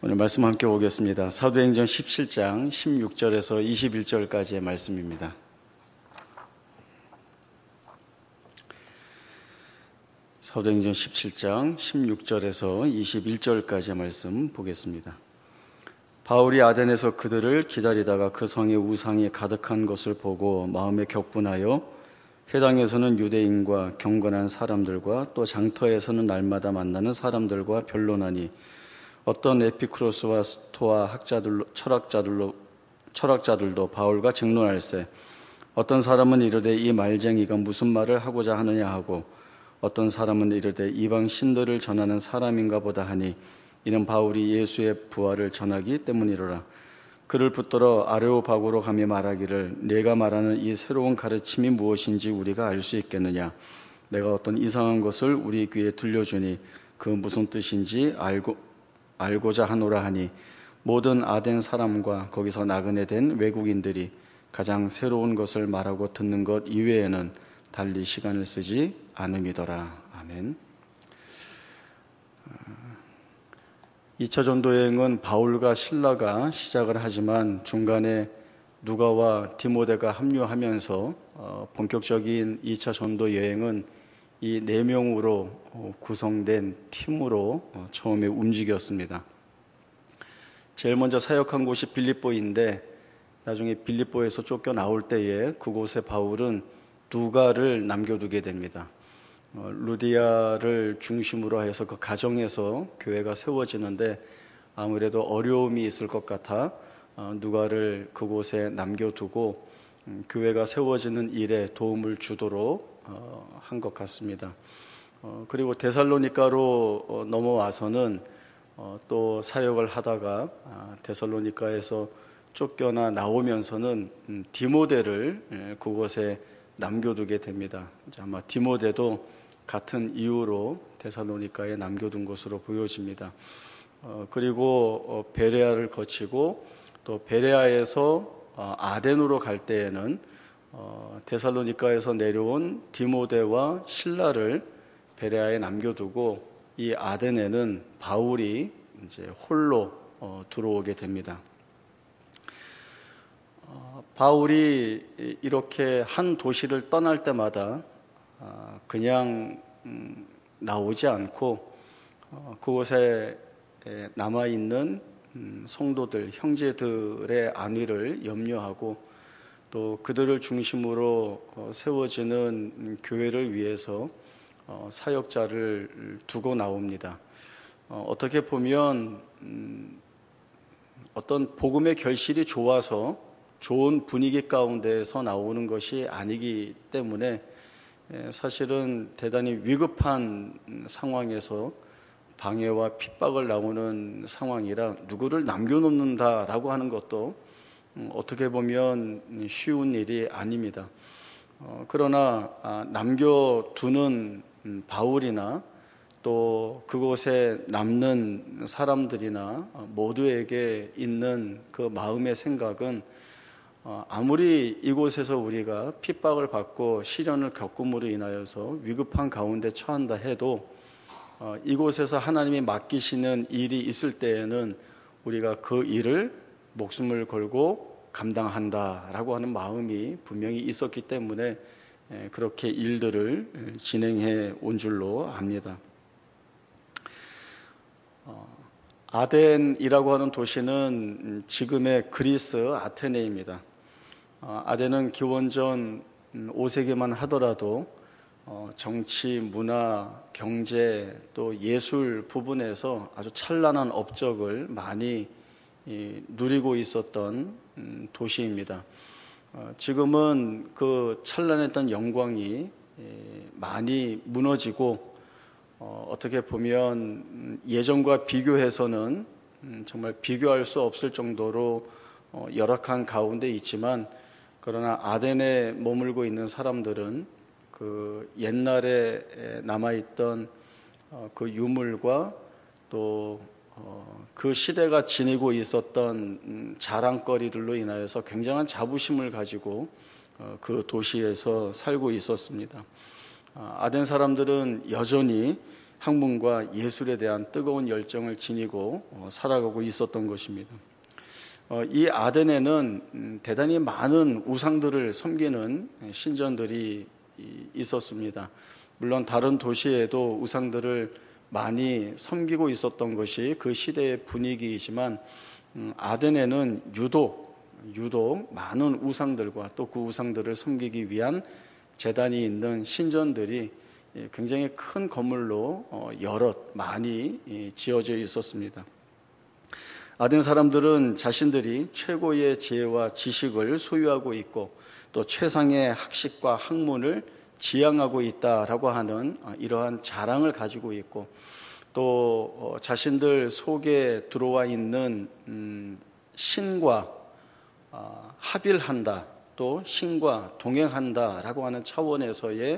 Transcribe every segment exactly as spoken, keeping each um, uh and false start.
오늘 말씀 함께 보겠습니다. 사도행전 십칠 장 십육 절에서 이십일 절까지의 말씀입니다. 사도행전 십칠 장 십육 절에서 이십일 절까지의 말씀 보겠습니다. 바울이 아덴에서 그들을 기다리다가 그 성에 우상이 가득한 것을 보고 마음에 격분하여 회당에서는 유대인과 경건한 사람들과 또 장터에서는 날마다 만나는 사람들과 변론하니 어떤 에피쿠로스와 스토아 학자들로, 철학자들로, 철학자들도 바울과 쟁론할세 어떤 사람은 이르되 이 말쟁이가 무슨 말을 하고자 하느냐 하고 어떤 사람은 이르되 이방 신들을 전하는 사람인가 보다 하니 이는 바울이 예수의 부활을 전하기 때문이로라. 그를 붙들어 아레오바고로 가며 말하기를 내가 말하는 이 새로운 가르침이 무엇인지 우리가 알 수 있겠느냐. 내가 어떤 이상한 것을 우리 귀에 들려주니 그 무슨 뜻인지 알고 알고자 하노라 하니 모든 아덴 사람과 거기서 나그네 된 외국인들이 가장 새로운 것을 말하고 듣는 것 이외에는 달리 시간을 쓰지 않음이더라. 아멘. 이 차 전도 여행은 바울과 실라가 시작을 하지만 중간에 누가와 디모데가 합류하면서 본격적인 이 차 전도 여행은 이 네 명으로 구성된 팀으로 처음에 움직였습니다. 제일 먼저 사역한 곳이 빌립보인데 나중에 빌립보에서 쫓겨 나올 때에 그곳에 바울은 누가를 남겨두게 됩니다. 루디아를 중심으로 해서 그 가정에서 교회가 세워지는데 아무래도 어려움이 있을 것 같아 누가를 그곳에 남겨두고 교회가 세워지는 일에 도움을 주도록 한 것 같습니다. 그리고 데살로니가로 넘어와서는 또 사역을 하다가 데살로니가에서 쫓겨나 나오면서는 디모데를 그곳에 남겨두게 됩니다. 아마 디모데도 같은 이유로 데살로니가에 남겨둔 것으로 보여집니다. 그리고 베레아를 거치고 또 베레아에서 아덴으로 갈 때에는 어, 데살로니가에서 내려온 디모데와 실라를 베레아에 남겨두고 이 아덴에는 바울이 이제 홀로 어, 들어오게 됩니다. 어, 바울이 이렇게 한 도시를 떠날 때마다 어, 그냥 음, 나오지 않고 어, 그곳에 남아있는 음, 성도들, 형제들의 안위를 염려하고 또 그들을 중심으로 세워지는 교회를 위해서 사역자를 두고 나옵니다. 어떻게 보면 어떤 복음의 결실이 좋아서 좋은 분위기 가운데에서 나오는 것이 아니기 때문에 사실은 대단히 위급한 상황에서 방해와 핍박을 나오는 상황이라 누구를 남겨놓는다라고 하는 것도 어떻게 보면 쉬운 일이 아닙니다. 어, 그러나 아, 남겨두는 바울이나 또 그곳에 남는 사람들이나 모두에게 있는 그 마음의 생각은 어, 아무리 이곳에서 우리가 핍박을 받고 시련을 겪음으로 인하여서 위급한 가운데 처한다 해도 어, 이곳에서 하나님이 맡기시는 일이 있을 때에는 우리가 그 일을 목숨을 걸고 감당한다라고 하는 마음이 분명히 있었기 때문에 그렇게 일들을 진행해 온 줄로 압니다. 아덴이라고 하는 도시는 지금의 그리스 아테네입니다. 아덴은 기원전 오 세기만 하더라도 정치, 문화, 경제 또 예술 부분에서 아주 찬란한 업적을 많이 누리고 있었던 도시입니다. 지금은 그 찬란했던 영광이 많이 무너지고 어떻게 보면 예전과 비교해서는 정말 비교할 수 없을 정도로 열악한 가운데 있지만 그러나 아덴에 머물고 있는 사람들은 그 옛날에 남아있던 그 유물과 또 그 시대가 지니고 있었던 자랑거리들로 인하여서 굉장한 자부심을 가지고 그 도시에서 살고 있었습니다. 아덴 사람들은 여전히 학문과 예술에 대한 뜨거운 열정을 지니고 살아가고 있었던 것입니다. 이 아덴에는 대단히 많은 우상들을 섬기는 신전들이 있었습니다. 물론 다른 도시에도 우상들을 많이 섬기고 있었던 것이 그 시대의 분위기이지만 아덴에는 유독 유독 많은 우상들과 또 그 우상들을 섬기기 위한 제단이 있는 신전들이 굉장히 큰 건물로 여럿 많이 지어져 있었습니다. 아덴 사람들은 자신들이 최고의 지혜와 지식을 소유하고 있고 또 최상의 학식과 학문을 지향하고 있다라고 하는 이러한 자랑을 가지고 있고 또 자신들 속에 들어와 있는 신과 합일한다, 또 신과 동행한다라고 하는 차원에서의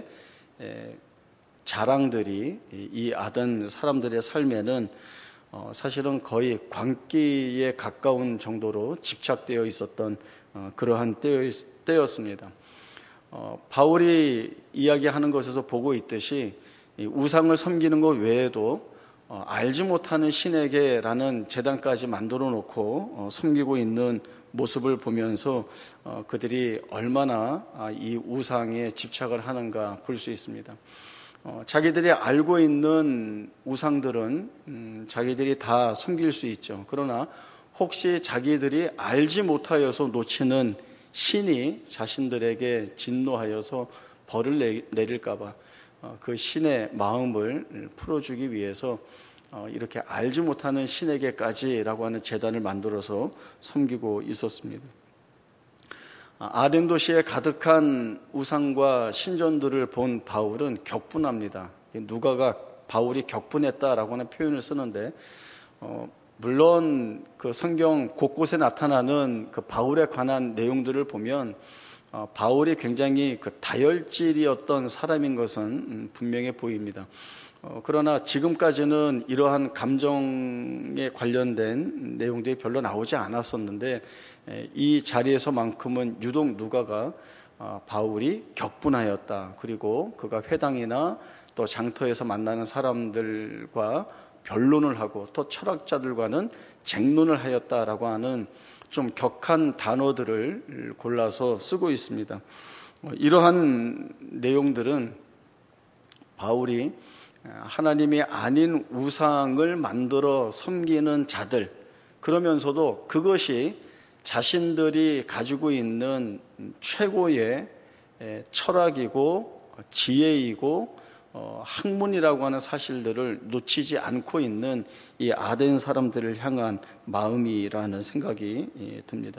자랑들이 이 아덴 사람들의 삶에는 사실은 거의 광기에 가까운 정도로 집착되어 있었던 그러한 때였습니다. 바울이 이야기하는 것에서 보고 있듯이 우상을 섬기는 것 외에도 알지 못하는 신에게라는 제단까지 만들어 놓고 섬기고 있는 모습을 보면서 그들이 얼마나 이 우상에 집착을 하는가 볼 수 있습니다. 자기들이 알고 있는 우상들은 음, 자기들이 다 섬길 수 있죠. 그러나 혹시 자기들이 알지 못하여서 놓치는 신이 자신들에게 진노하여서 벌을 내, 내릴까 봐 어, 그 신의 마음을 풀어주기 위해서 어, 이렇게 알지 못하는 신에게까지라고 하는 제단을 만들어서 섬기고 있었습니다. 아덴 도시에 가득한 우상과 신전들을 본 바울은 격분합니다. 누가가 바울이 격분했다라고 하는 표현을 쓰는데 어, 물론 그 성경 곳곳에 나타나는 그 바울에 관한 내용들을 보면 어, 바울이 굉장히 그 다혈질이었던 사람인 것은 음, 분명해 보입니다. 어, 그러나 지금까지는 이러한 감정에 관련된 내용들이 별로 나오지 않았었는데 에, 이 자리에서만큼은 유독 누가가 어, 바울이 격분하였다. 그리고 그가 회당이나 또 장터에서 만나는 사람들과 변론을 하고 또 철학자들과는 쟁론을 하였다라고 하는 좀 격한 단어들을 골라서 쓰고 있습니다. 어, 이러한 내용들은 바울이 하나님이 아닌 우상을 만들어 섬기는 자들, 그러면서도 그것이 자신들이 가지고 있는 최고의 철학이고 지혜이고 학문이라고 하는 사실들을 놓치지 않고 있는 이 아덴 사람들을 향한 마음이라는 생각이 듭니다.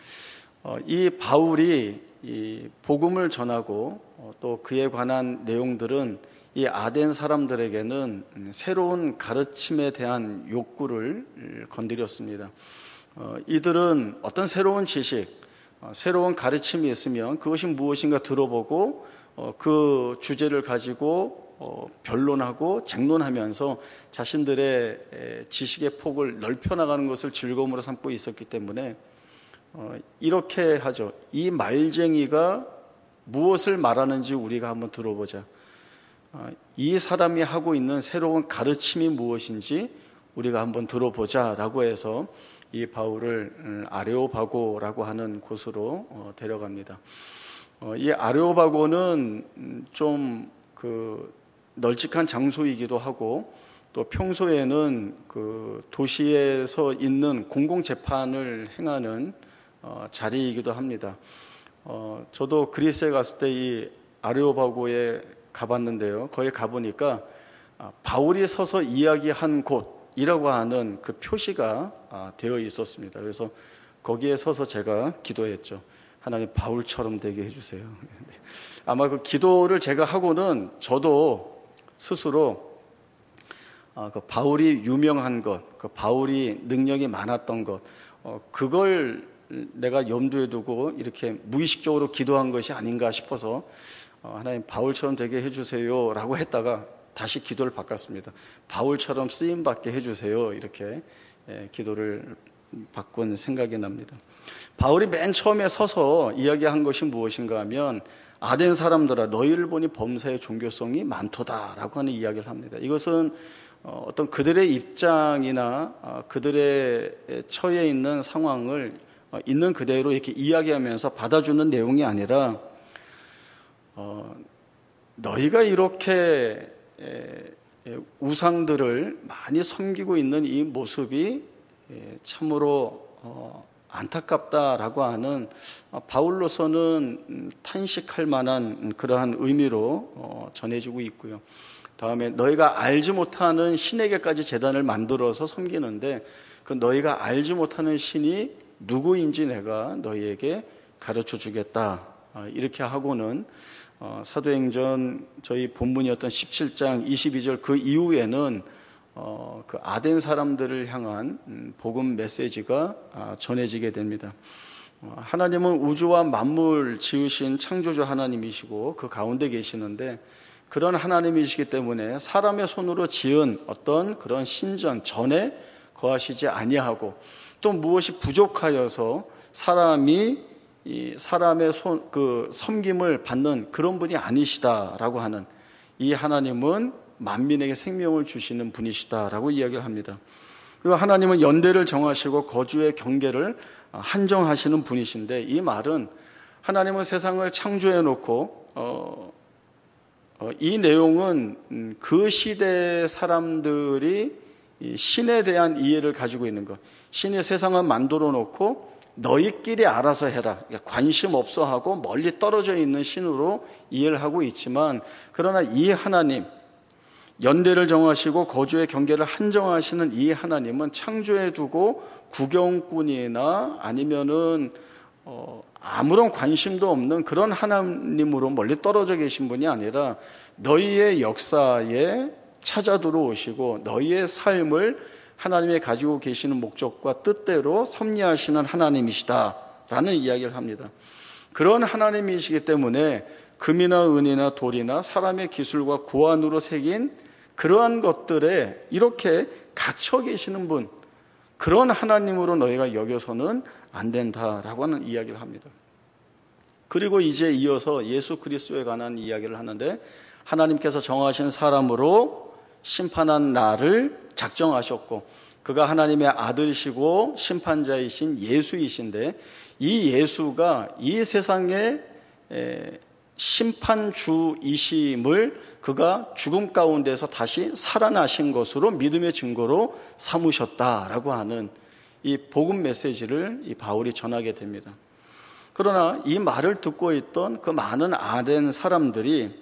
이 바울이 이 복음을 전하고 또 그에 관한 내용들은 이 아덴 사람들에게는 새로운 가르침에 대한 욕구를 건드렸습니다. 어, 이들은 어떤 새로운 지식, 어, 새로운 가르침이 있으면 그것이 무엇인가 들어보고 어, 그 주제를 가지고 어, 변론하고 쟁론하면서 자신들의 에, 지식의 폭을 넓혀나가는 것을 즐거움으로 삼고 있었기 때문에 어, 이렇게 하죠. 이 말쟁이가 무엇을 말하는지 우리가 한번 들어보자. 이 사람이 하고 있는 새로운 가르침이 무엇인지 우리가 한번 들어보자라고 해서 이 바울을 아레오바고라고 하는 곳으로 데려갑니다. 이 아레오바고는 좀 그 널찍한 장소이기도 하고 또 평소에는 그 도시에서 있는 공공 재판을 행하는 자리이기도 합니다. 저도 그리스에 갔을 때 이 아레오바고에 가봤는데요. 거기 가보니까 바울이 서서 이야기한 곳이라고 하는 그 표시가 되어 있었습니다. 그래서 거기에 서서 제가 기도했죠. 하나님 바울처럼 되게 해주세요. 아마 그 기도를 제가 하고는 저도 스스로 그 바울이 유명한 것, 그 바울이 능력이 많았던 것, 그걸 내가 염두에 두고 이렇게 무의식적으로 기도한 것이 아닌가 싶어서 하나님 바울처럼 되게 해주세요 라고 했다가 다시 기도를 바꿨습니다. 바울처럼 쓰임받게 해주세요 이렇게 기도를 바꾼 생각이 납니다. 바울이 맨 처음에 서서 이야기한 것이 무엇인가 하면 아덴 사람들아 너희를 보니 범사의 종교성이 많도다라고 하는 이야기를 합니다. 이것은 어떤 그들의 입장이나 그들의 처해 있는 상황을 있는 그대로 이렇게 이야기하면서 받아주는 내용이 아니라 어, 너희가 이렇게 우상들을 많이 섬기고 있는 이 모습이 참으로 어, 안타깝다라고 하는 바울로서는 탄식할 만한 그러한 의미로 어, 전해지고 있고요. 다음에 너희가 알지 못하는 신에게까지 제단을 만들어서 섬기는데 그 너희가 알지 못하는 신이 누구인지 내가 너희에게 가르쳐 주겠다. 이렇게 하고는 어, 사도행전 저희 본문이었던 십칠 장 이십이 절 그 이후에는 어, 그 아덴 사람들을 향한 음, 복음 메시지가 아, 전해지게 됩니다. 어, 하나님은 우주와 만물 지으신 창조주 하나님이시고 그 가운데 계시는데 그런 하나님이시기 때문에 사람의 손으로 지은 어떤 그런 신전 전에 거하시지 아니하고 또 무엇이 부족하여서 사람이 이 사람의 손, 그 섬김을 받는 그런 분이 아니시다라고 하는 이 하나님은 만민에게 생명을 주시는 분이시다라고 이야기를 합니다. 그리고 하나님은 연대를 정하시고 거주의 경계를 한정하시는 분이신데 이 말은 하나님은 세상을 창조해 놓고 어, 어, 이 내용은 그 시대 사람들이 신에 대한 이해를 가지고 있는 것, 신이 세상을 만들어 놓고 너희끼리 알아서 해라, 관심 없어 하고 멀리 떨어져 있는 신으로 이해를 하고 있지만 그러나 이 하나님, 연대를 정하시고 거주의 경계를 한정하시는 이 하나님은 창조해 두고 구경꾼이나 아니면은 어, 아무런 관심도 없는 그런 하나님으로 멀리 떨어져 계신 분이 아니라 너희의 역사에 찾아 들어오시고 너희의 삶을 하나님이 가지고 계시는 목적과 뜻대로 섭리하시는 하나님이시다라는 이야기를 합니다. 그런 하나님이시기 때문에 금이나 은이나 돌이나 사람의 기술과 고안으로 새긴 그러한 것들에 이렇게 갇혀 계시는 분, 그런 하나님으로 너희가 여겨서는 안 된다라고 하는 이야기를 합니다. 그리고 이제 이어서 예수 그리스도에 관한 이야기를 하는데 하나님께서 정하신 사람으로 심판한 나를 작정하셨고 그가 하나님의 아들이시고 심판자이신 예수이신데 이 예수가 이 세상의 심판주이심을 그가 죽음 가운데서 다시 살아나신 것으로 믿음의 증거로 삼으셨다라고 하는 이 복음 메시지를 이 바울이 전하게 됩니다. 그러나 이 말을 듣고 있던 그 많은 아덴 사람들이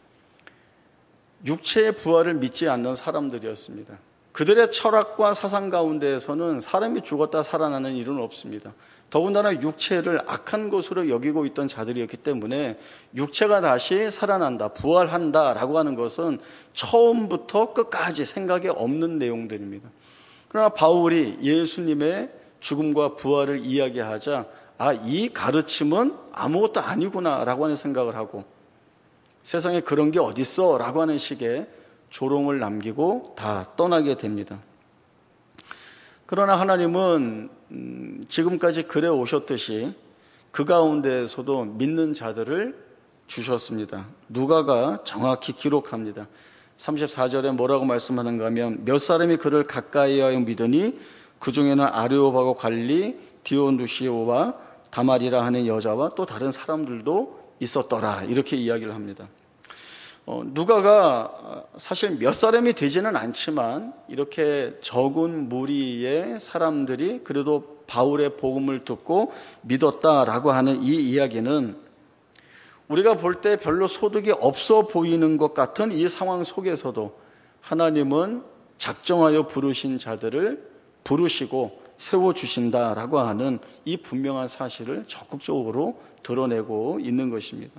육체의 부활을 믿지 않는 사람들이었습니다. 그들의 철학과 사상 가운데에서는 사람이 죽었다 살아나는 일은 없습니다. 더군다나 육체를 악한 것으로 여기고 있던 자들이었기 때문에 육체가 다시 살아난다, 부활한다라고 하는 것은 처음부터 끝까지 생각에 없는 내용들입니다. 그러나 바울이 예수님의 죽음과 부활을 이야기하자 아, 이 가르침은 아무것도 아니구나라고 하는 생각을 하고 세상에 그런 게 어딨어 라고 하는 식의 조롱을 남기고 다 떠나게 됩니다. 그러나 하나님은 지금까지 그래 오셨듯이 그 가운데에서도 믿는 자들을 주셨습니다. 누가가 정확히 기록합니다. 삼십사 절에 뭐라고 말씀하는가 하면 몇 사람이 그를 가까이하여 믿으니 그 중에는 아레오바고 갈리 디오누시오와 다말이라 하는 여자와 또 다른 사람들도 있었더라 이렇게 이야기를 합니다. 어, 누가가 사실 몇 사람이 되지는 않지만 이렇게 적은 무리의 사람들이 그래도 바울의 복음을 듣고 믿었다라고 하는 이 이야기는 우리가 볼 때 별로 소득이 없어 보이는 것 같은 이 상황 속에서도 하나님은 작정하여 부르신 자들을 부르시고 세워주신다라고 하는 이 분명한 사실을 적극적으로 드러내고 있는 것입니다.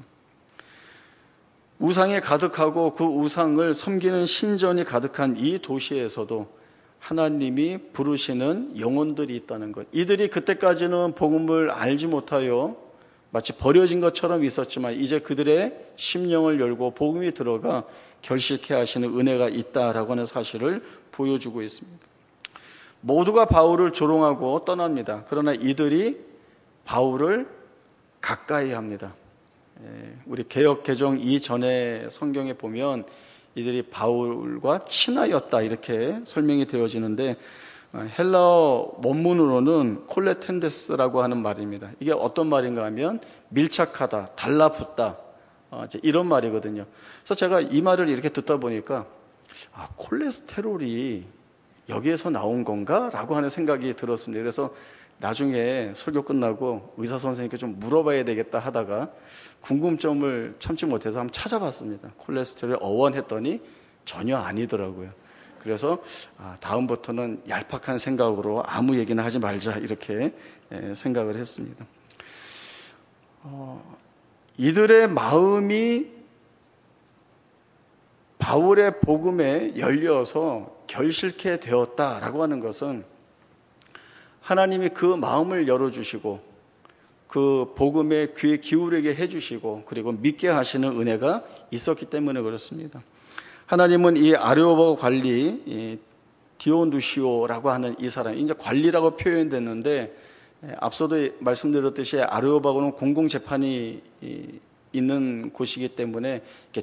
우상이 가득하고 그 우상을 섬기는 신전이 가득한 이 도시에서도 하나님이 부르시는 영혼들이 있다는 것, 이들이 그때까지는 복음을 알지 못하여 마치 버려진 것처럼 있었지만 이제 그들의 심령을 열고 복음이 들어가 결실케 하시는 은혜가 있다라고 하는 사실을 보여주고 있습니다. 모두가 바울을 조롱하고 떠납니다. 그러나 이들이 바울을 가까이 합니다. 우리 개역 개정 이전의 성경에 보면 이들이 바울과 친하였다 이렇게 설명이 되어지는데, 헬라어 원문으로는 콜레텐데스라고 하는 말입니다. 이게 어떤 말인가 하면 밀착하다, 달라붙다, 이런 말이거든요. 그래서 제가 이 말을 이렇게 듣다 보니까 아, 콜레스테롤이 여기에서 나온 건가? 라고 하는 생각이 들었습니다. 그래서 나중에 설교 끝나고 의사 선생님께 좀 물어봐야 되겠다 하다가 궁금점을 참지 못해서 한번 찾아봤습니다. 콜레스테롤이 어원했더니 전혀 아니더라고요. 그래서 아, 다음부터는 얄팍한 생각으로 아무 얘기나 하지 말자 이렇게 생각을 했습니다. 어, 이들의 마음이 바울의 복음에 열려서 결실케 되었다라고 하는 것은 하나님이 그 마음을 열어주시고 그 복음에 귀 기울이게 해주시고 그리고 믿게 하시는 은혜가 있었기 때문에 그렇습니다. 하나님은 이 아레오바고 관리, 이 디오누시오라고 하는 이 사람, 이제 관리라고 표현됐는데, 앞서도 말씀드렸듯이 아레오바고는 공공재판이 있는 곳이기 때문에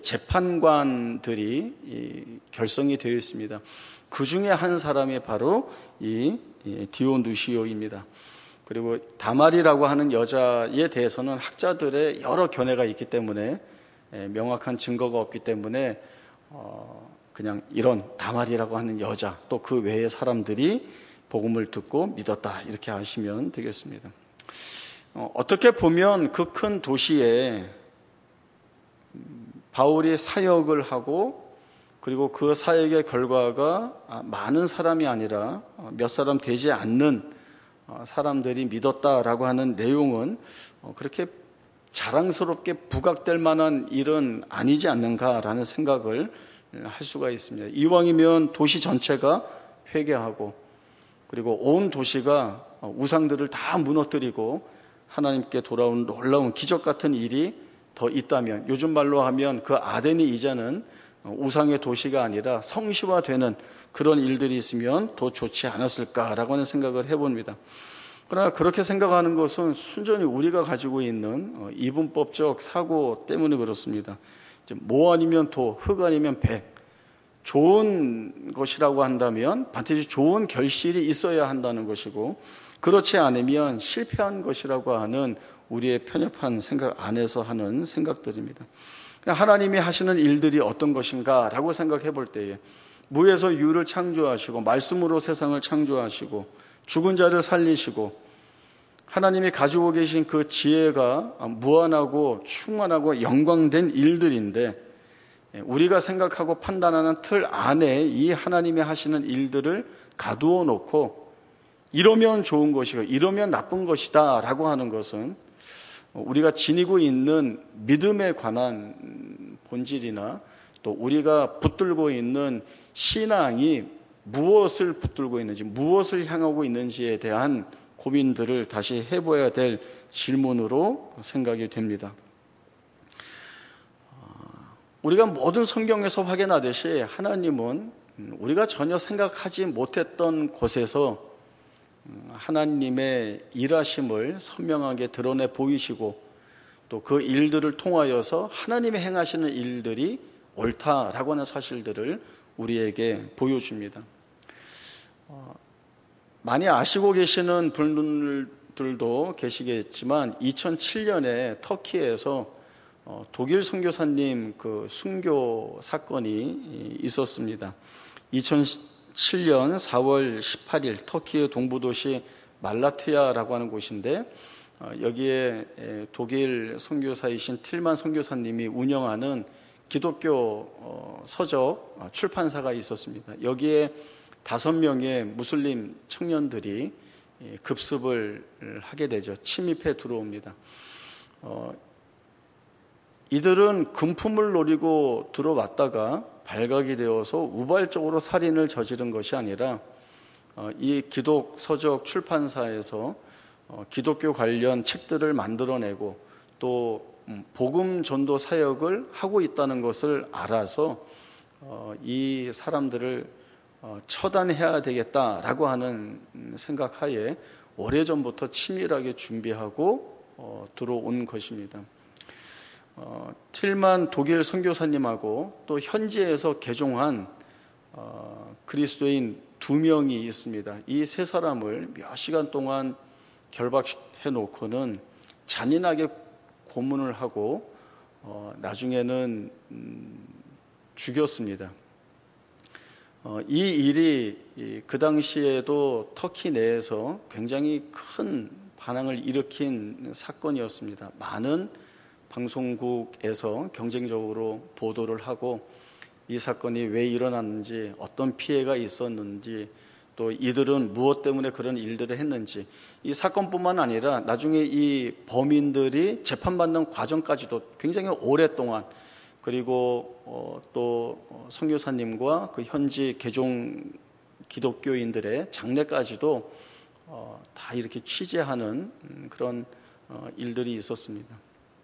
재판관들이 결성이 되어 있습니다. 그 중에 한 사람이 바로 이 디오누시오입니다. 그리고 다말이라고 하는 여자에 대해서는 학자들의 여러 견해가 있기 때문에 명확한 증거가 없기 때문에 어, 그냥 이런 다말이라고 하는 여자 또 그 외의 사람들이 복음을 듣고 믿었다 이렇게 아시면 되겠습니다. 어, 어떻게 보면 그 큰 도시에 바울이 사역을 하고 그리고 그 사역의 결과가 많은 사람이 아니라 몇 사람 되지 않는 사람들이 믿었다라고 하는 내용은 그렇게 자랑스럽게 부각될 만한 일은 아니지 않는가라는 생각을 할 수가 있습니다. 이왕이면 도시 전체가 회개하고 그리고 온 도시가 우상들을 다 무너뜨리고 하나님께 돌아온 놀라운 기적 같은 일이 더 있다면, 요즘 말로 하면 그 아덴이 이제는 우상의 도시가 아니라 성시화되는 그런 일들이 있으면 더 좋지 않았을까라고 하는 생각을 해봅니다. 그러나 그렇게 생각하는 것은 순전히 우리가 가지고 있는 이분법적 사고 때문에 그렇습니다. 모 아니면 도, 흙 아니면 백. 좋은 것이라고 한다면 반드시 좋은 결실이 있어야 한다는 것이고, 그렇지 않으면 실패한 것이라고 하는 우리의 편협한 생각 안에서 하는 생각들입니다. 하나님이 하시는 일들이 어떤 것인가 라고 생각해 볼 때에, 무에서 유를 창조하시고 말씀으로 세상을 창조하시고 죽은 자를 살리시고 하나님이 가지고 계신 그 지혜가 무한하고 충만하고 영광된 일들인데, 우리가 생각하고 판단하는 틀 안에 이 하나님이 하시는 일들을 가두어 놓고 이러면 좋은 것이고 이러면 나쁜 것이다 라고 하는 것은 우리가 지니고 있는 믿음에 관한 본질이나 또 우리가 붙들고 있는 신앙이 무엇을 붙들고 있는지, 무엇을 향하고 있는지에 대한 고민들을 다시 해봐야 될 질문으로 생각이 됩니다. 우리가 모든 성경에서 확인하듯이 하나님은 우리가 전혀 생각하지 못했던 곳에서 하나님의 일하심을 선명하게 드러내 보이시고 또 그 일들을 통하여서 하나님이 행하시는 일들이 옳다라고 하는 사실들을 우리에게 보여줍니다. 어, 많이 아시고 계시는 분들도 계시겠지만 이천칠 년에 터키에서 어, 독일 선교사님 그 순교 사건이 있었습니다. 이천칠 년 사월 십팔일 터키의 동부도시 말라티아라고 하는 곳인데, 어, 여기에 독일 선교사이신 틸만 선교사님이 운영하는 기독교 어, 서적 출판사가 있었습니다. 여기에 다섯 명의 무슬림 청년들이 급습을 하게 되죠. 침입해 들어옵니다. 어, 이들은 금품을 노리고 들어왔다가 발각이 되어서 우발적으로 살인을 저지른 것이 아니라 이 기독 서적 출판사에서 기독교 관련 책들을 만들어내고 또 복음 전도 사역을 하고 있다는 것을 알아서 이 사람들을 처단해야 되겠다라고 하는 생각하에 오래전부터 치밀하게 준비하고 들어온 것입니다. 어, 틸만 독일 선교사님하고 또 현지에서 개종한 어, 그리스도인 두 명이 있습니다. 이 세 사람을 몇 시간 동안 결박해 놓고는 잔인하게 고문을 하고 어, 나중에는 음, 죽였습니다. 어, 이 일이 이, 그 당시에도 터키 내에서 굉장히 큰 반항을 일으킨 사건이었습니다. 많은 방송국에서 경쟁적으로 보도를 하고 이 사건이 왜 일어났는지, 어떤 피해가 있었는지, 또 이들은 무엇 때문에 그런 일들을 했는지, 이 사건뿐만 아니라 나중에 이 범인들이 재판받는 과정까지도 굉장히 오랫동안, 그리고 어, 또 선교사님과 그 현지 개종 기독교인들의 장례까지도 어, 다 이렇게 취재하는 그런 어, 일들이 있었습니다.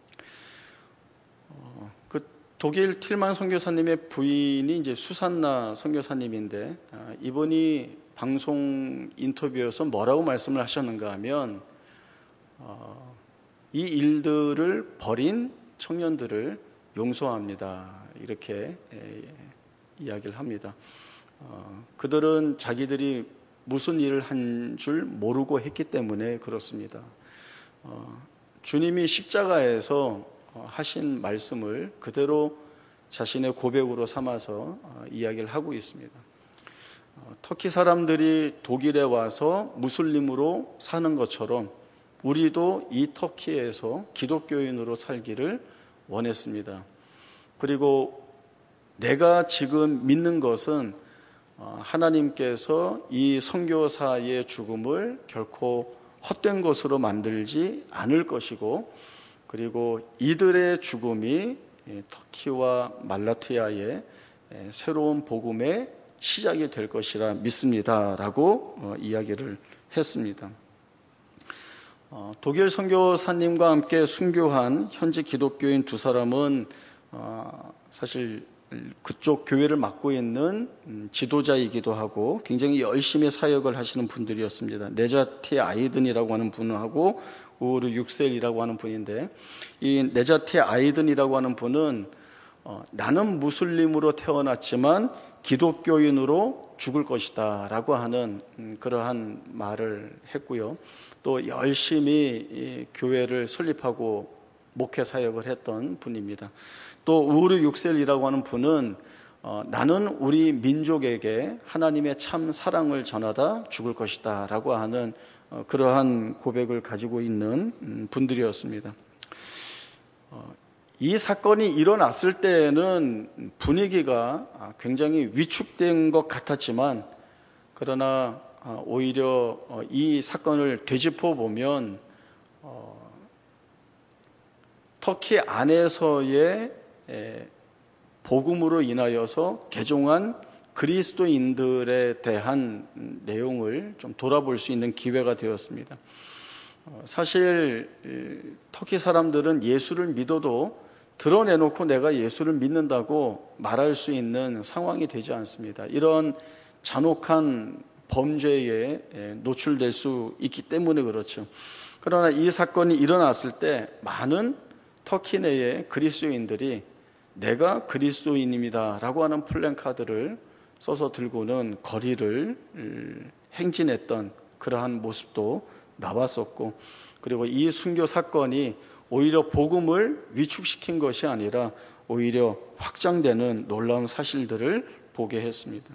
어, 그 독일 틸만 선교사님의 부인이 이제 수산나 선교사님인데, 아, 이분이 방송 인터뷰에서 뭐라고 말씀을 하셨는가 하면 어, 이 일들을 벌인 청년들을 용서합니다, 이렇게 에, 이야기를 합니다. 어, 그들은 자기들이 무슨 일을 한 줄 모르고 했기 때문에 그렇습니다. 어, 주님이 십자가에서 하신 말씀을 그대로 자신의 고백으로 삼아서 어, 이야기를 하고 있습니다. 어, 터키 사람들이 독일에 와서 무슬림으로 사는 것처럼 우리도 이 터키에서 기독교인으로 살기를 원했습니다. 그리고 내가 지금 믿는 것은 하나님께서 이 선교사의 죽음을 결코 헛된 것으로 만들지 않을 것이고, 그리고 이들의 죽음이 터키와 말라티아의 새로운 복음의 시작이 될 것이라 믿습니다 라고 이야기를 했습니다. 어, 독일 선교사님과 함께 순교한 현지 기독교인 두 사람은 어, 사실 그쪽 교회를 맡고 있는 지도자이기도 하고 굉장히 열심히 사역을 하시는 분들이었습니다. 네자티 아이든이라고 하는 분하고 우르 육셀이라고 하는 분인데, 이 네자티 아이든이라고 하는 분은 어, 나는 무슬림으로 태어났지만 기독교인으로 죽을 것이다 라고 하는 음, 그러한 말을 했고요. 또 열심히 이 교회를 설립하고 목회 사역을 했던 분입니다. 또 우르 육셀이라고 하는 분은 어, 나는 우리 민족에게 하나님의 참 사랑을 전하다 죽을 것이다 라고 하는 어, 그러한 고백을 가지고 있는 음, 분들이었습니다. 어, 이 사건이 일어났을 때에는 분위기가 굉장히 위축된 것 같았지만, 그러나 오히려 이 사건을 되짚어 보면 어, 터키 안에서의 복음으로 인하여서 개종한 그리스도인들에 대한 내용을 좀 돌아볼 수 있는 기회가 되었습니다. 어, 사실 터키 사람들은 예수를 믿어도 드러내놓고 내가 예수를 믿는다고 말할 수 있는 상황이 되지 않습니다. 이런 잔혹한 범죄에 노출될 수 있기 때문에 그렇죠. 그러나 이 사건이 일어났을 때 많은 터키 내의 그리스도인들이 내가 그리스도인입니다 라고 하는 플랜카드를 써서 들고는 거리를 행진했던 그러한 모습도 나왔었고, 그리고 이 순교 사건이 오히려 복음을 위축시킨 것이 아니라 오히려 확장되는 놀라운 사실들을 보게 했습니다.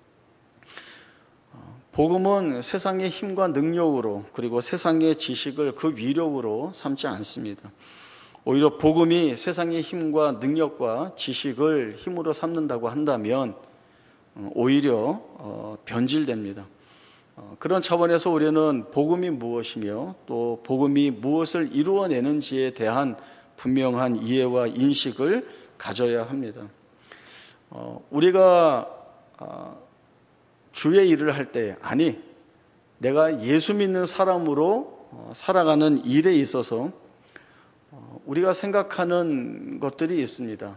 복음은 세상의 힘과 능력으로, 그리고 세상의 지식을 그 위력으로 삼지 않습니다. 오히려 복음이 세상의 힘과 능력과 지식을 힘으로 삼는다고 한다면 오히려 변질됩니다. 그런 차원에서 우리는 복음이 무엇이며 또 복음이 무엇을 이루어내는지에 대한 분명한 이해와 인식을 가져야 합니다. 우리가 주의 일을 할 때, 아니 내가 예수 믿는 사람으로 살아가는 일에 있어서 우리가 생각하는 것들이 있습니다.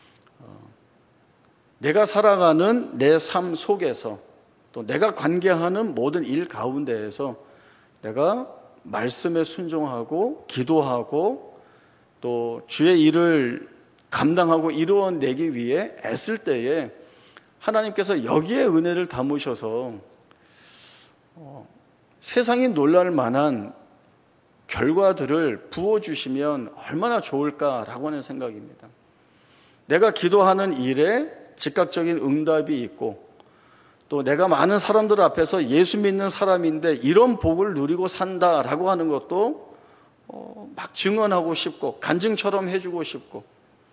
내가 살아가는 내 삶 속에서, 또 내가 관계하는 모든 일 가운데에서 내가 말씀에 순종하고 기도하고 또 주의 일을 감당하고 이루어내기 위해 애쓸 때에 하나님께서 여기에 은혜를 담으셔서 어, 세상이 놀랄 만한 결과들을 부어주시면 얼마나 좋을까라고 하는 생각입니다. 내가 기도하는 일에 즉각적인 응답이 있고 또 내가 많은 사람들 앞에서 예수 믿는 사람인데 이런 복을 누리고 산다라고 하는 것도 어, 막 증언하고 싶고 간증처럼 해주고 싶고,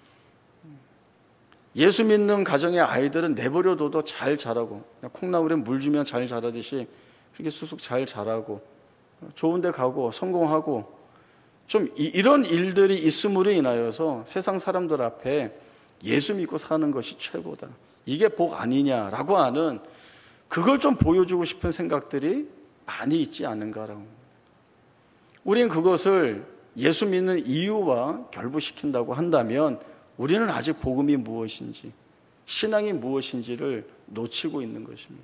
예수 믿는 가정의 아이들은 내버려둬도 잘 자라고, 콩나물에 물 주면 잘 자라듯이 그렇게 쑥쑥 잘 자라고 좋은 데 가고 성공하고, 좀 이런 일들이 있음으로 인하여서 세상 사람들 앞에 예수 믿고 사는 것이 최고다, 이게 복 아니냐라고 하는, 그걸 좀 보여주고 싶은 생각들이 많이 있지 않은가라고. 우리는 그것을 예수 믿는 이유와 결부시킨다고 한다면 우리는 아직 복음이 무엇인지, 신앙이 무엇인지를 놓치고 있는 것입니다.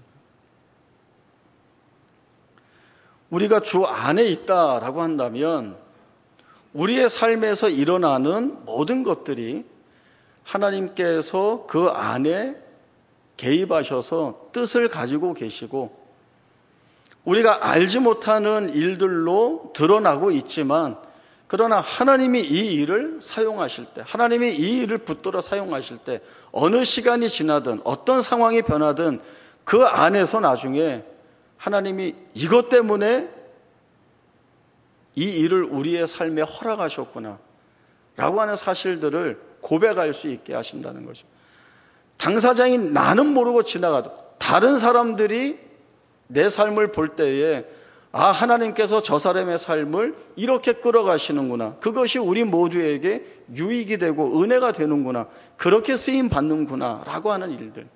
우리가 주 안에 있다라고 한다면 우리의 삶에서 일어나는 모든 것들이 하나님께서 그 안에 개입하셔서 뜻을 가지고 계시고, 우리가 알지 못하는 일들로 드러나고 있지만, 그러나 하나님이 이 일을 사용하실 때, 하나님이 이 일을 붙들어 사용하실 때, 어느 시간이 지나든 어떤 상황이 변하든 그 안에서 나중에 하나님이 이것 때문에 이 일을 우리의 삶에 허락하셨구나 라고 하는 사실들을 고백할 수 있게 하신다는 거죠. 당사자인 나는 모르고 지나가도 다른 사람들이 내 삶을 볼 때에, 아, 하나님께서 저 사람의 삶을 이렇게 끌어가시는구나, 그것이 우리 모두에게 유익이 되고 은혜가 되는구나, 그렇게 쓰임 받는구나 라고 하는 일들,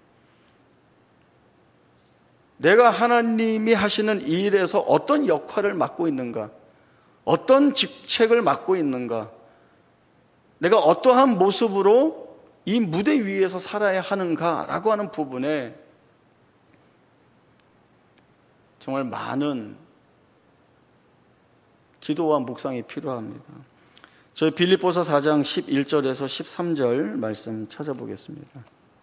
내가 하나님이 하시는 이 일에서 어떤 역할을 맡고 있는가, 어떤 직책을 맡고 있는가, 내가 어떠한 모습으로 이 무대 위에서 살아야 하는가라고 하는 부분에 정말 많은 기도와 묵상이 필요합니다. 저희 빌립보서 사 장 십일 절에서 십삼 절 말씀 찾아보겠습니다.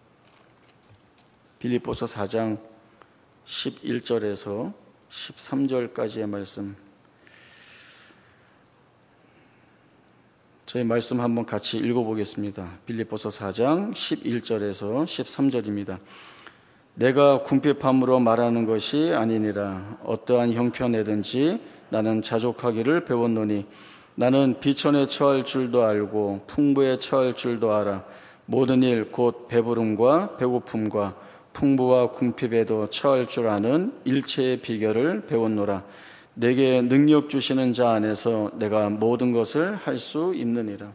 빌립보서 사 장 십일 절에서 십삼 절까지의 말씀, 저희 말씀 한번 같이 읽어보겠습니다. 빌립보서 사 장 십일 절에서 십삼 절입니다. 내가 궁핍함으로 말하는 것이 아니니라. 어떠한 형편에든지 나는 자족하기를 배웠노니, 나는 비천에 처할 줄도 알고 풍부에 처할 줄도 알아. 모든 일 곧 배부름과 배고픔과 풍부와 궁핍에도 처할 줄 아는 일체의 비결을 배웠노라. 내게 능력 주시는 자 안에서 내가 모든 것을 할 수 있느니라.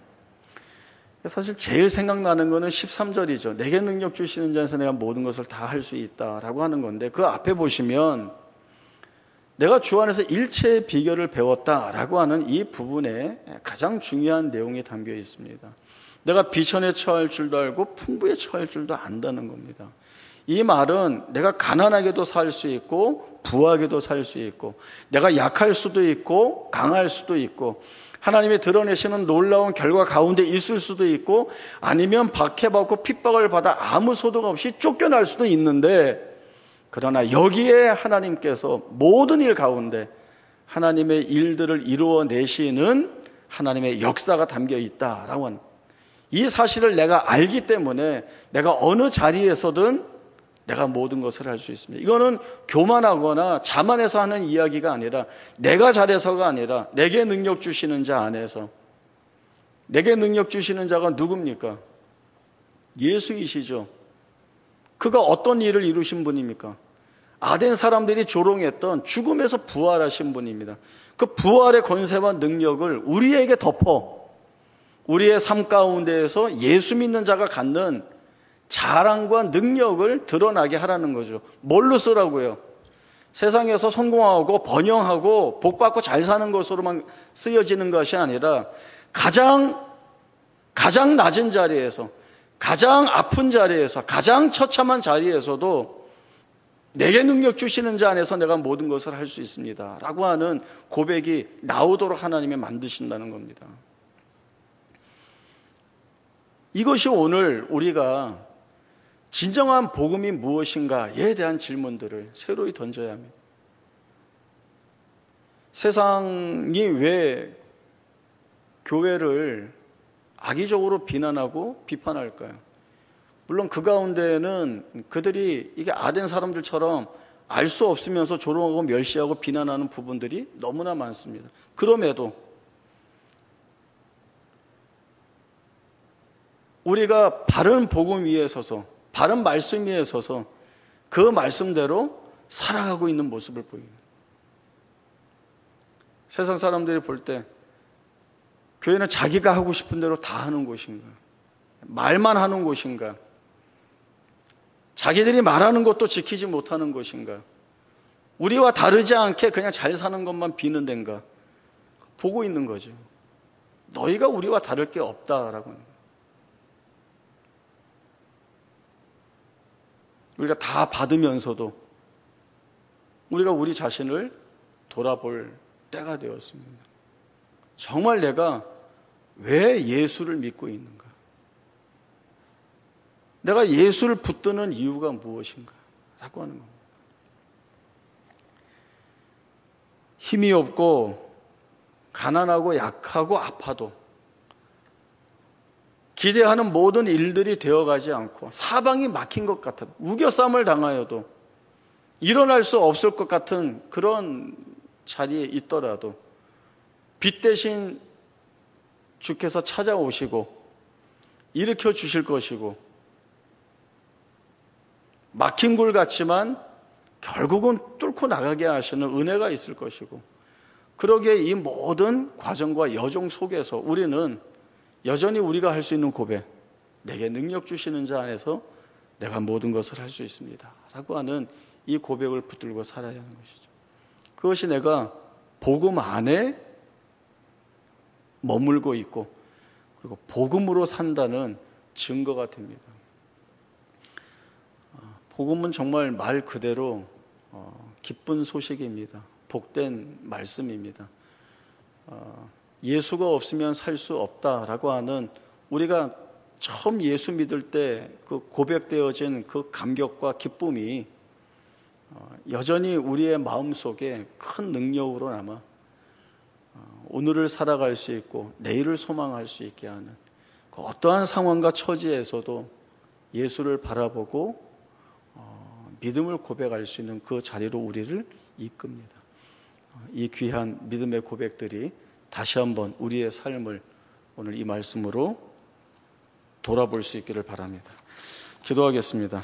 사실 제일 생각나는 것은 십삼 절이죠. 내게 능력 주시는 자 안에서 내가 모든 것을 다 할 수 있다라고 하는 건데, 그 앞에 보시면 내가 주 안에서 일체의 비결을 배웠다라고 하는 이 부분에 가장 중요한 내용이 담겨 있습니다. 내가 비천에 처할 줄도 알고 풍부에 처할 줄도 안다는 겁니다. 이 말은 내가 가난하게도 살 수 있고 부하게도 살 수 있고, 내가 약할 수도 있고 강할 수도 있고, 하나님이 드러내시는 놀라운 결과 가운데 있을 수도 있고, 아니면 박해받고 핍박을 받아 아무 소득 없이 쫓겨날 수도 있는데, 그러나 여기에 하나님께서 모든 일 가운데 하나님의 일들을 이루어내시는 하나님의 역사가 담겨 있다라고 하는 이 사실을 내가 알기 때문에 내가 어느 자리에서든 내가 모든 것을 할 수 있습니다. 이거는 교만하거나 자만해서 하는 이야기가 아니라, 내가 잘해서가 아니라 내게 능력 주시는 자 안에서, 내게 능력 주시는 자가 누굽니까? 예수이시죠. 그가 어떤 일을 이루신 분입니까? 아덴 사람들이 조롱했던 죽음에서 부활하신 분입니다. 그 부활의 권세와 능력을 우리에게 덮어 우리의 삶 가운데에서 예수 믿는 자가 갖는 자랑과 능력을 드러나게 하라는 거죠. 뭘로 쓰라고요? 세상에서 성공하고 번영하고 복받고 잘 사는 것으로만 쓰여지는 것이 아니라, 가장 가장 낮은 자리에서, 가장 아픈 자리에서, 가장 처참한 자리에서도 내게 능력 주시는 자 안에서 내가 모든 것을 할 수 있습니다 라고 하는 고백이 나오도록 하나님이 만드신다는 겁니다. 이것이 오늘 우리가 진정한 복음이 무엇인가에 대한 질문들을 새로이 던져야 합니다. 세상이 왜 교회를 악의적으로 비난하고 비판할까요? 물론 그 가운데는 그들이 이게 아덴 사람들처럼 알 수 없으면서 조롱하고 멸시하고 비난하는 부분들이 너무나 많습니다. 그럼에도 우리가 바른 복음 위에 서서, 바른 말씀 위에 서서 그 말씀대로 살아가고 있는 모습을 보입니다. 세상 사람들이 볼 때 교회는 자기가 하고 싶은 대로 다 하는 곳인가? 말만 하는 곳인가? 자기들이 말하는 것도 지키지 못하는 것인가? 우리와 다르지 않게 그냥 잘 사는 것만 비는 데인가? 보고 있는 거죠. 너희가 우리와 다를 게 없다라고. 우리가 다 받으면서도 우리가 우리 자신을 돌아볼 때가 되었습니다. 정말 내가 왜 예수를 믿고 있는가? 내가 예수를 붙드는 이유가 무엇인가? 라고 하는 겁니다. 힘이 없고 가난하고 약하고 아파도 기대하는 모든 일들이 되어가지 않고 사방이 막힌 것 같아도 우겨쌈을 당하여도 일어날 수 없을 것 같은 그런 자리에 있더라도 빛 대신 주께서 찾아오시고 일으켜 주실 것이고 막힌 굴 같지만 결국은 뚫고 나가게 하시는 은혜가 있을 것이고 그러기에 이 모든 과정과 여정 속에서 우리는 여전히 우리가 할 수 있는 고백, 내게 능력 주시는 자 안에서 내가 모든 것을 할 수 있습니다 라고 하는 이 고백을 붙들고 살아야 하는 것이죠. 그것이 내가 복음 안에 머물고 있고 그리고 복음으로 산다는 증거가 됩니다. 복음은 정말 말 그대로 기쁜 소식입니다. 복된 말씀입니다. 예수가 없으면 살 수 없다라고 하는 우리가 처음 예수 믿을 때 그 고백되어진 그 감격과 기쁨이 여전히 우리의 마음속에 큰 능력으로 남아 오늘을 살아갈 수 있고 내일을 소망할 수 있게 하는 그 어떠한 상황과 처지에서도 예수를 바라보고 믿음을 고백할 수 있는 그 자리로 우리를 이끕니다. 이 귀한 믿음의 고백들이 다시 한번 우리의 삶을 오늘 이 말씀으로 돌아볼 수 있기를 바랍니다. 기도하겠습니다.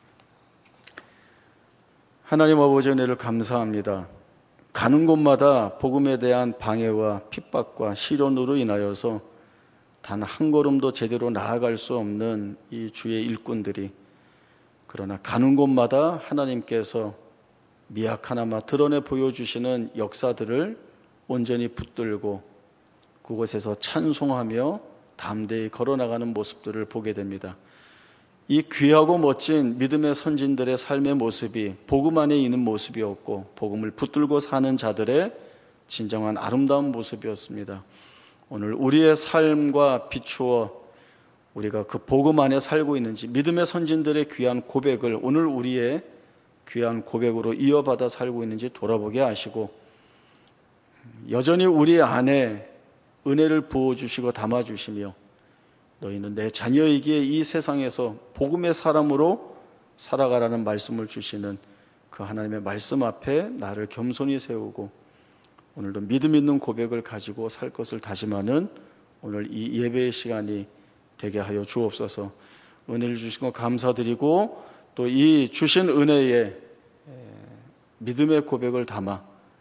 하나님 아버지 은혜를 감사합니다. 가는 곳마다 복음에 대한 방해와 핍박과 시련으로 인하여서 단 한 걸음도 제대로 나아갈 수 없는 이 주의 일꾼들이 그러나 가는 곳마다 하나님께서 미약하나마 드러내 보여주시는 역사들을 온전히 붙들고 그곳에서 찬송하며 담대히 걸어나가는 모습들을 보게 됩니다. 이 귀하고 멋진 믿음의 선진들의 삶의 모습이 복음 안에 있는 모습이었고 복음을 붙들고 사는 자들의 진정한 아름다운 모습이었습니다. 오늘 우리의 삶과 비추어 우리가 그 복음 안에 살고 있는지 믿음의 선진들의 귀한 고백을 오늘 우리의 귀한 고백으로 이어받아 살고 있는지 돌아보게 하시고 여전히 우리 안에 은혜를 부어주시고 담아주시며 너희는 내 자녀이기에 이 세상에서 복음의 사람으로 살아가라는 말씀을 주시는 그 하나님의 말씀 앞에 나를 겸손히 세우고 오늘도 믿음 있는 고백을 가지고 살 것을 다짐하는 오늘 이 예배의 시간이 되게 하여 주옵소서. 은혜를 주신 것 감사드리고 또 이 주신 은혜에 믿음의 고백을 담아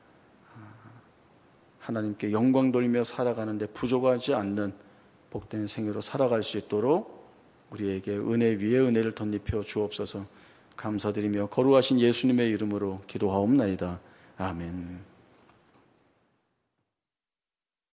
하나님께 영광 돌리며 살아가는데 부족하지 않는 복된 생애로 살아갈 수 있도록 우리에게 은혜 위에 은혜를 덧입혀 주옵소서. 감사드리며 거룩하신 예수님의 이름으로 기도하옵나이다. 아멘.